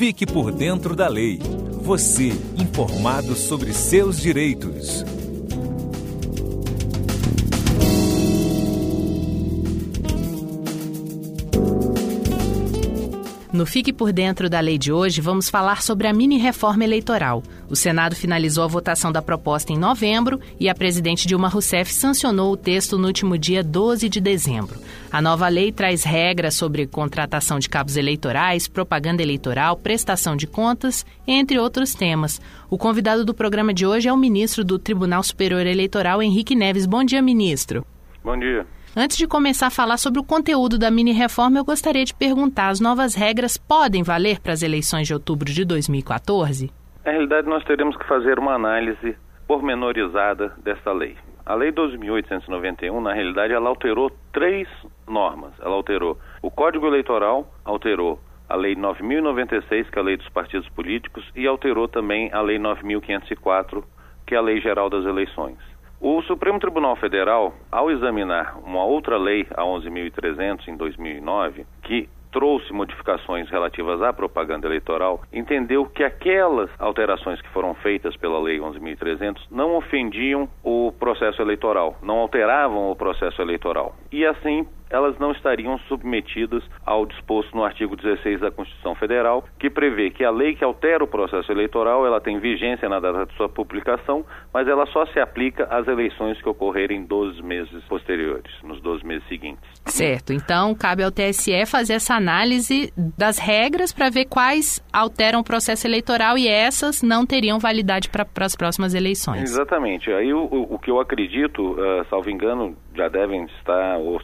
Fique por dentro da lei. Você, informado sobre seus direitos. No Fique por Dentro da Lei de hoje, vamos falar sobre a mini-reforma eleitoral. O Senado finalizou a votação da proposta em novembro e a presidente Dilma Rousseff sancionou o texto no último dia 12 de dezembro. A nova lei traz regras sobre contratação de cabos eleitorais, propaganda eleitoral, prestação de contas, entre outros temas. O convidado do programa de hoje é o ministro do Tribunal Superior Eleitoral, Henrique Neves. Bom dia, ministro. Bom dia. Antes de começar a falar sobre o conteúdo da mini-reforma, eu gostaria de perguntar: as novas regras podem valer para as eleições de outubro de 2014? Na realidade, nós teremos que fazer uma análise pormenorizada dessa lei. A Lei 12.891, na realidade, ela alterou 3 normas. Ela alterou o Código Eleitoral, alterou a Lei 9.096, que é a Lei dos Partidos Políticos, e alterou também a Lei 9.504, que é a Lei Geral das Eleições. O Supremo Tribunal Federal, ao examinar uma outra lei, a 11.300, em 2009, que trouxe modificações relativas à propaganda eleitoral, entendeu que aquelas alterações que foram feitas pela Lei 11.300 não ofendiam o processo eleitoral, não alteravam o processo eleitoral. E assim, elas não estariam submetidas ao disposto no artigo 16 da Constituição Federal, que prevê que a lei que altera o processo eleitoral, ela tem vigência na data de sua publicação, mas ela só se aplica às eleições que ocorrerem em 12 meses posteriores, nos 12 meses seguintes. Certo, então cabe ao TSE fazer essa análise das regras para ver quais alteram o processo eleitoral e essas não teriam validade para as próximas eleições. Exatamente. Aí o que eu acredito, salvo engano, já devem estar, ou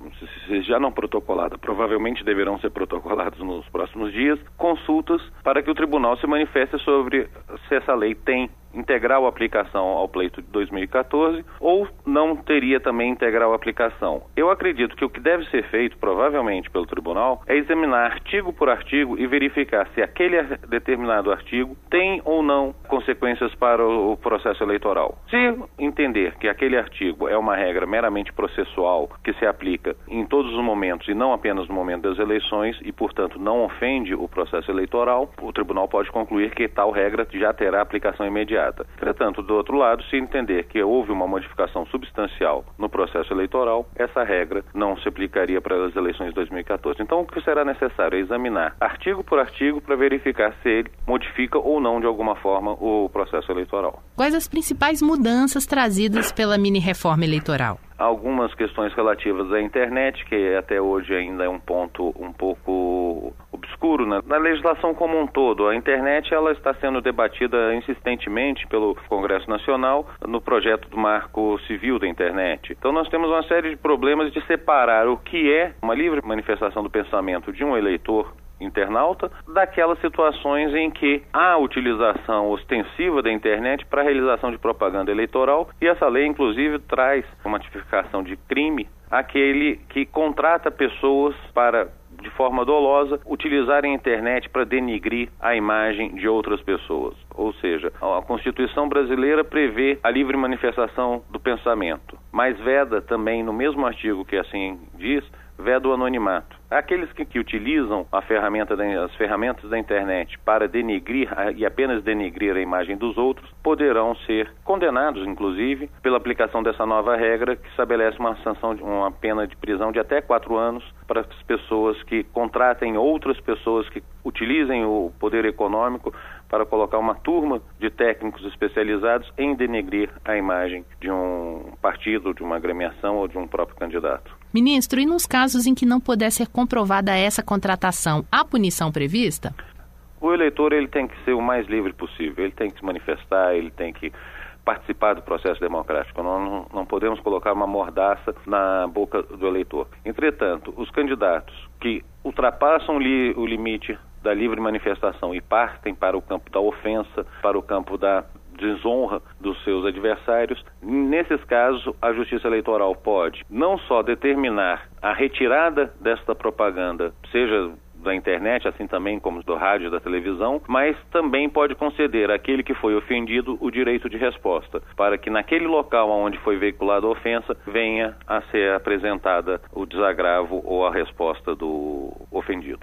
se já não protocoladas, provavelmente deverão ser protocolados nos próximos dias, consultas para que o tribunal se manifeste sobre se essa lei tem integral aplicação ao pleito de 2014 ou não teria também integral aplicação. Eu acredito que o que deve ser feito, provavelmente pelo tribunal, é examinar artigo por artigo e verificar se aquele determinado artigo tem ou não consequências para o processo eleitoral. Se entender que aquele artigo é uma regra meramente processual que se aplica em todos os momentos e não apenas no momento das eleições e, portanto, não ofende o processo eleitoral, o tribunal pode concluir que tal regra já terá aplicação imediata. Entretanto, do outro lado, se entender que houve uma modificação substancial no processo eleitoral, essa regra não se aplicaria para as eleições de 2014. Então, o que será necessário é examinar artigo por artigo para verificar se ele modifica ou não, de alguma forma, o processo eleitoral. Quais as principais mudanças trazidas pela mini-reforma eleitoral? Algumas questões relativas à internet, que até hoje ainda é um ponto um pouco obscuro, né? Na legislação como um todo, a internet ela está sendo debatida insistentemente pelo Congresso Nacional no projeto do Marco Civil da Internet. Então nós temos uma série de problemas de separar o que é uma livre manifestação do pensamento de um eleitor internauta daquelas situações em que há utilização ostensiva da internet para a realização de propaganda eleitoral, e essa lei inclusive traz uma tipificação de crime aquele que contrata pessoas para, de forma dolosa, utilizarem a internet para denigrir a imagem de outras pessoas. Ou seja, a Constituição brasileira prevê a livre manifestação do pensamento, mas veda também, no mesmo artigo que assim diz, veda o anonimato. Aqueles que utilizam as ferramentas da internet para denigrir e apenas denigrir a imagem dos outros poderão ser condenados, inclusive, pela aplicação dessa nova regra que estabelece uma sanção, uma pena de prisão de até 4 anos para as pessoas que contratem outras pessoas que utilizem o poder econômico para colocar uma turma de técnicos especializados em denegrir a imagem de um partido, de uma agremiação ou de um próprio candidato. Ministro, e nos casos em que não puder ser comprovada essa contratação, há punição prevista? O eleitor ele tem que ser o mais livre possível, ele tem que se manifestar, ele tem que participar do processo democrático. Não podemos colocar uma mordaça na boca do eleitor. Entretanto, os candidatos que ultrapassam o limite da livre manifestação e partem para o campo da ofensa, para o campo da desonra dos seus adversários, nesses casos a Justiça Eleitoral pode não só determinar a retirada desta propaganda, seja da internet, assim também como do rádio e da televisão, mas também pode conceder àquele que foi ofendido o direito de resposta, para que naquele local onde foi veiculada a ofensa venha a ser apresentada o desagravo ou a resposta do ofendido.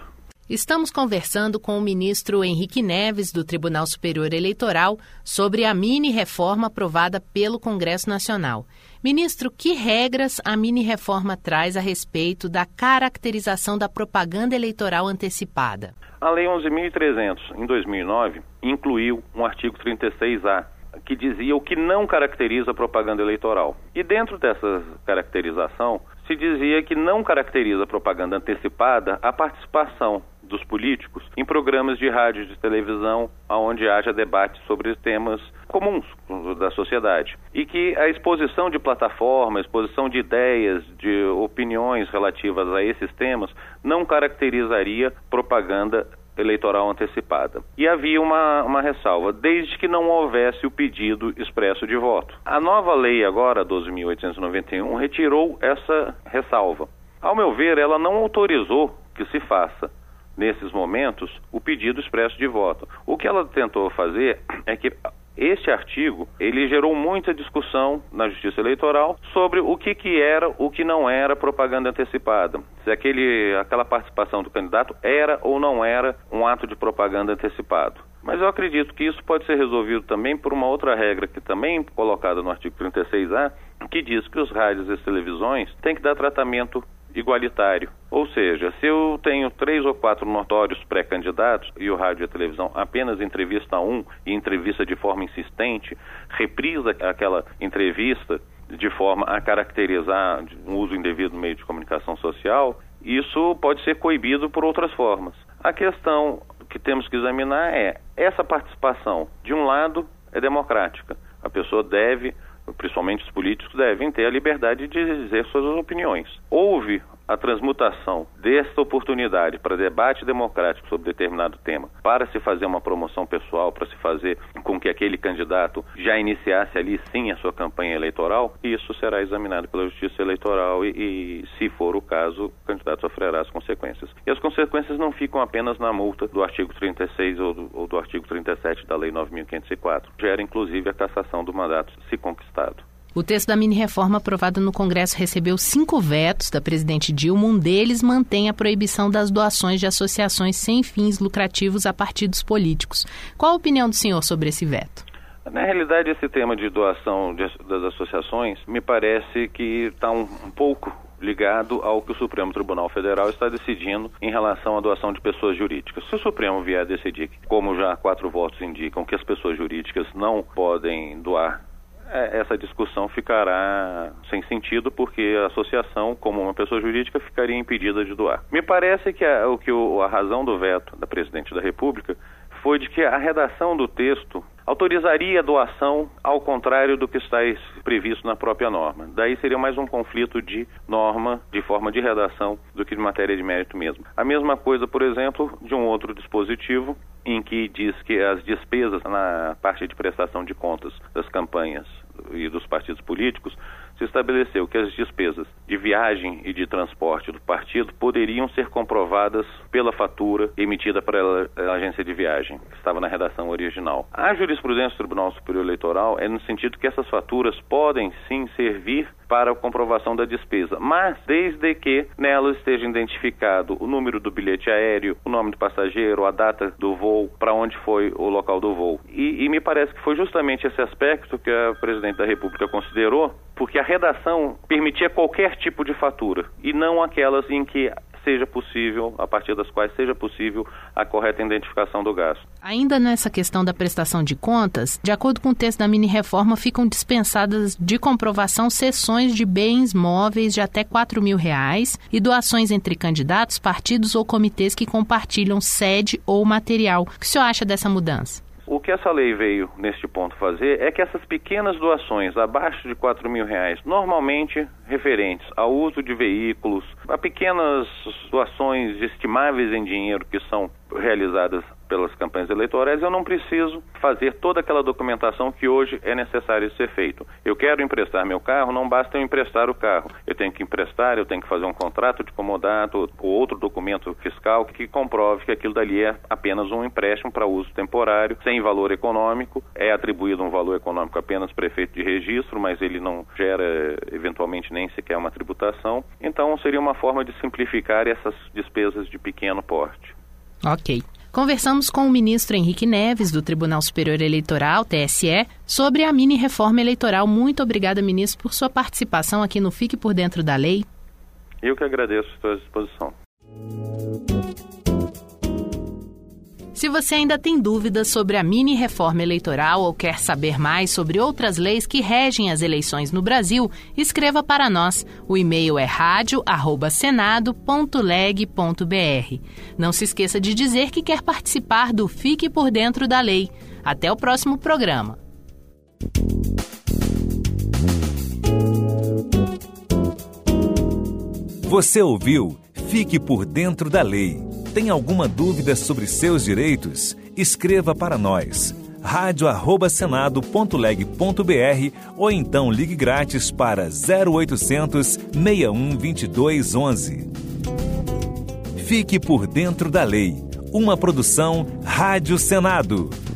Estamos conversando com o ministro Henrique Neves, do Tribunal Superior Eleitoral, sobre a mini-reforma aprovada pelo Congresso Nacional. Ministro, que regras a mini-reforma traz a respeito da caracterização da propaganda eleitoral antecipada? A Lei 11.300, em 2009, incluiu um artigo 36A, que dizia o que não caracteriza a propaganda eleitoral. E dentro dessa caracterização, se dizia que não caracteriza a propaganda antecipada a participação dos políticos em programas de rádio e de televisão onde haja debate sobre temas comuns da sociedade. E que a exposição de plataforma, a exposição de ideias, de opiniões relativas a esses temas não caracterizaria propaganda eleitoral antecipada. E havia uma ressalva, desde que não houvesse o pedido expresso de voto. A nova lei agora, 12.891, retirou essa ressalva. Ao meu ver, ela não autorizou que se faça, nesses momentos, o pedido expresso de voto. O que ela tentou fazer é que este artigo, ele gerou muita discussão na Justiça Eleitoral sobre o que era, o que não era propaganda antecipada. Se aquela participação do candidato era ou não era um ato de propaganda antecipado. Mas eu acredito que isso pode ser resolvido também por uma outra regra que também é colocada no artigo 36A, que diz que os rádios e as televisões têm que dar tratamento igualitário. Ou seja, se eu tenho 3 ou 4 notórios pré-candidatos e o rádio e a televisão apenas entrevista um e entrevista de forma insistente, reprisa aquela entrevista de forma a caracterizar um uso indevido do meio de comunicação social, isso pode ser coibido por outras formas. A questão que temos que examinar é, essa participação, de um lado, é democrática. A pessoa deve, principalmente os políticos, devem ter a liberdade de dizer suas opiniões. Houve a transmutação desta oportunidade para debate democrático sobre determinado tema, para se fazer uma promoção pessoal, para se fazer com que aquele candidato já iniciasse ali sim a sua campanha eleitoral, e isso será examinado pela Justiça Eleitoral e se for o caso, o candidato sofrerá as consequências. E as consequências não ficam apenas na multa do artigo 36 ou do artigo 37 da Lei 9.504. Gera inclusive a cassação do mandato se conquistado. O texto da mini-reforma aprovado no Congresso recebeu 5 vetos da presidente Dilma. Um deles mantém a proibição das doações de associações sem fins lucrativos a partidos políticos. Qual a opinião do senhor sobre esse veto? Na realidade, esse tema de doação das associações me parece que está um pouco ligado ao que o Supremo Tribunal Federal está decidindo em relação à doação de pessoas jurídicas. Se o Supremo vier a decidir, como já 4 votos indicam, que as pessoas jurídicas não podem doar, essa discussão ficará sem sentido, porque a associação, como uma pessoa jurídica, ficaria impedida de doar. Me parece que a razão do veto da Presidente da República foi de que a redação do texto autorizaria a doação ao contrário do que está previsto na própria norma. Daí seria mais um conflito de norma, de forma de redação, do que de matéria de mérito mesmo. A mesma coisa, por exemplo, de um outro dispositivo em que diz que as despesas na parte de prestação de contas das campanhas e dos partidos políticos, se estabeleceu que as despesas de viagem e de transporte do partido poderiam ser comprovadas pela fatura emitida pela agência de viagem, que estava na redação original. A jurisprudência do Tribunal Superior Eleitoral é no sentido que essas faturas podem sim servir para a comprovação da despesa, mas desde que nelas esteja identificado o número do bilhete aéreo, o nome do passageiro, a data do voo, para onde foi o local do voo. E me parece que foi justamente esse aspecto que a Presidente da República considerou, porque a redação permitia qualquer tipo de fatura, e não aquelas em que seja possível, a partir das quais seja possível a correta identificação do gasto. Ainda nessa questão da prestação de contas, de acordo com o texto da mini-reforma, ficam dispensadas de comprovação cessões de bens móveis de até R$4 mil e doações entre candidatos, partidos ou comitês que compartilham sede ou material. O que o senhor acha dessa mudança? O que essa lei veio, neste ponto, fazer é que essas pequenas doações abaixo de R$4 mil, normalmente referentes ao uso de veículos, a pequenas doações estimáveis em dinheiro que são realizadas pelas campanhas eleitorais, eu não preciso fazer toda aquela documentação que hoje é necessário ser feito. Eu quero emprestar meu carro, não basta eu emprestar o carro. Eu tenho que emprestar, eu tenho que fazer um contrato de comodato ou outro documento fiscal que comprove que aquilo dali é apenas um empréstimo para uso temporário, sem valor econômico. É atribuído um valor econômico apenas para efeito de registro, mas ele não gera eventualmente nem sequer uma tributação. Então seria uma forma de simplificar essas despesas de pequeno porte. Ok. Conversamos com o ministro Henrique Neves, do Tribunal Superior Eleitoral, TSE, sobre a mini-reforma eleitoral. Muito obrigada, ministro, por sua participação aqui no Fique por Dentro da Lei. Eu que agradeço, estou à disposição. Se você ainda tem dúvidas sobre a mini-reforma eleitoral ou quer saber mais sobre outras leis que regem as eleições no Brasil, escreva para nós. O e-mail é radio@senado.leg.br. Não se esqueça de dizer que quer participar do Fique por Dentro da Lei. Até o próximo programa. Você ouviu Fique por Dentro da Lei. Tem alguma dúvida sobre seus direitos? Escreva para nós. radio@senado.leg.br ou então ligue grátis para 0800 61 22 11. Fique por Dentro da Lei. Uma produção Rádio Senado.